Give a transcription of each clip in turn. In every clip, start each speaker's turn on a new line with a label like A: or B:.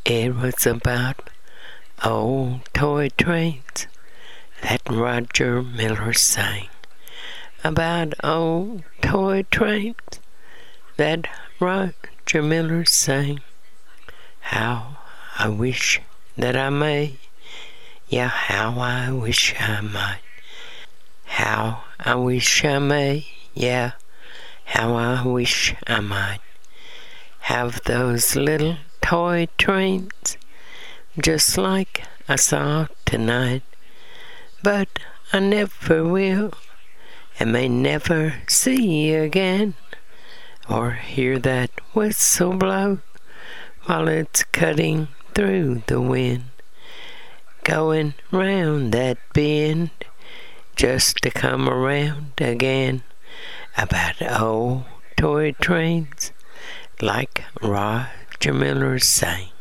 A: It was about old toy trains that Roger Miller sang. About old toy trains that Roger Miller sang. How I wish that I may, yeah, how I wish I might. How I wish I may, yeah, how I wish I might have those little toy trains just like I saw tonight. But I never will, and may never see again, or hear that whistle blow while it's cutting through the wind, going round that bend just to come around again. About old toy trains like Roger Miller sang.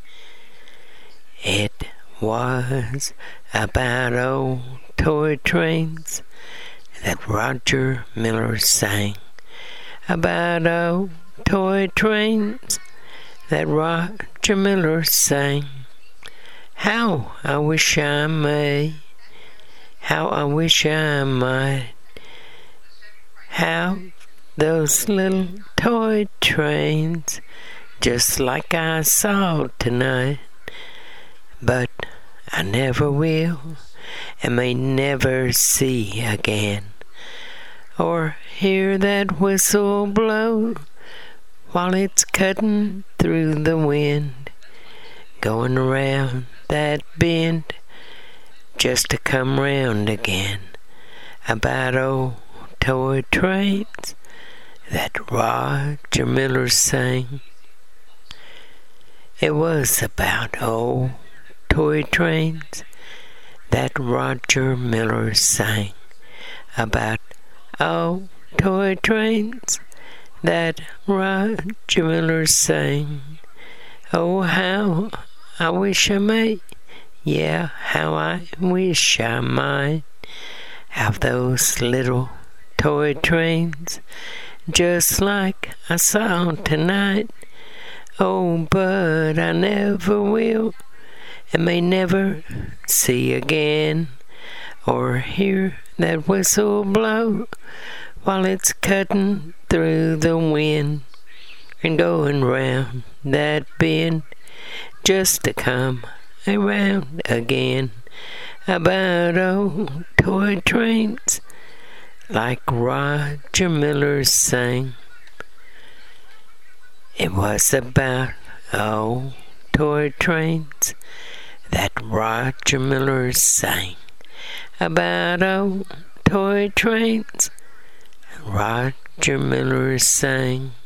A: It was about old toy trains that Roger Miller sang. About old toy trains that Roger Miller sang. How I wish I may, how I wish I might have those little toy trains just like I saw tonight. But I never will, and may never see again, or hear that whistle blow while it's cutting through the wind, going around that bend just to come round again. About old toy trains that Roger Miller sang. It was about old toy trains that Roger Miller sang. About old toy trains that Roger Miller sang. Oh, how I wish I may, yeah, how I wish I might have those little toy trains just like I saw tonight. Oh, but I never will, and may never see again, or hear that whistle blow while it's cutting through the wind and going round that bend just to come around again. About old toy trains like Roger Miller sang. It was about old toy trains that Roger Miller sang. About old toy trains Roger Miller sang.